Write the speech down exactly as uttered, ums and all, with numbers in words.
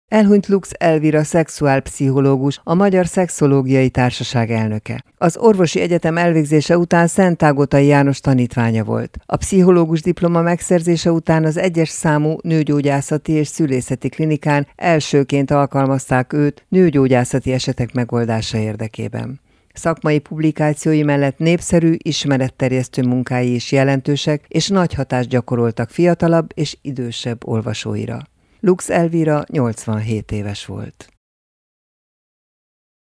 Elhunyt Lux Elvira szexuálpszichológus, a Magyar Szexológiai Társaság elnöke. Az orvosi egyetem elvégzése után Szentágotai János tanítványa volt. A pszichológus diploma megszerzése után az egyes számú nőgyógyászati és szülészeti klinikán elsőként alkalmazták őt nőgyógyászati esetek megoldása érdekében. Szakmai publikációi mellett népszerű, ismeretterjesztő munkái is jelentősek, és nagy hatást gyakoroltak fiatalabb és idősebb olvasóira. Lux Elvira nyolcvanhét éves volt.